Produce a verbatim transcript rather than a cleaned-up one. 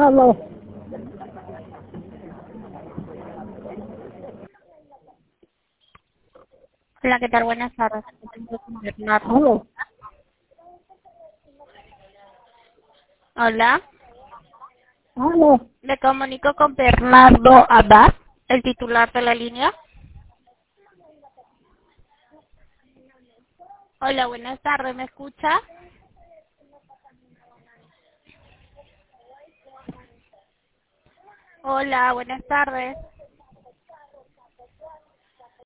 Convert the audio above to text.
Aló. Hola, ¿qué tal? Buenas tardes. Bernardo. Aló. Hola, Aló. me comunico con Bernardo Abad, el titular de la línea. Hola, buenas tardes, ¿me escucha? Hola, buenas tardes.